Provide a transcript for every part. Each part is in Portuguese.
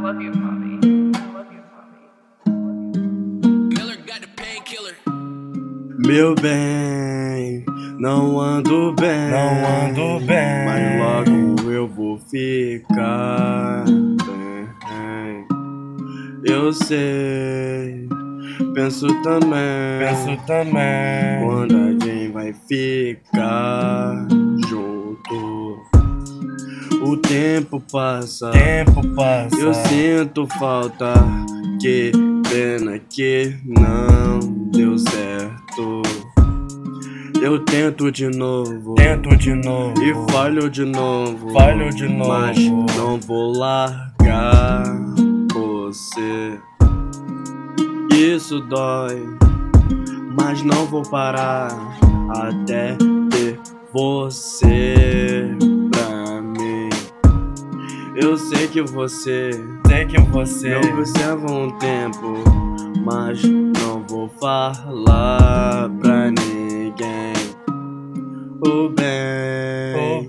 love you, Bobby. I love you, Bobby. Miller got the painkiller. Meu bem, não ando bem, mas logo eu vou ficar bem. Eu sei, penso também, quando a gente vai ficar junto. O tempo passa, eu sinto falta, que pena que não deu certo. Eu tento de novo e falho de novo, mas não vou largar você. Isso dói, mas não vou parar até ter você pra mim. Eu sei que você me observa um tempo, mas não vou falar pra ninguém. O bem,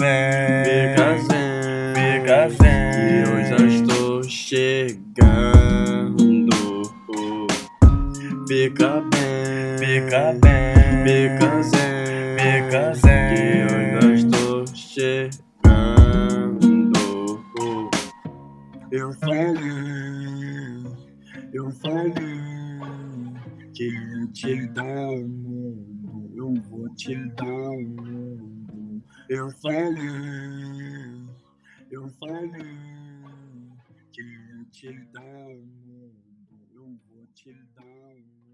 fica zen, que eu já estou chegando. Fica bem, fica zen, que eu já estou chegando. Eu falei que ia te dar o mundo, eu vou te dar o mundo. Eu falei que ia te dar o mundo, eu vou te dar o mundo.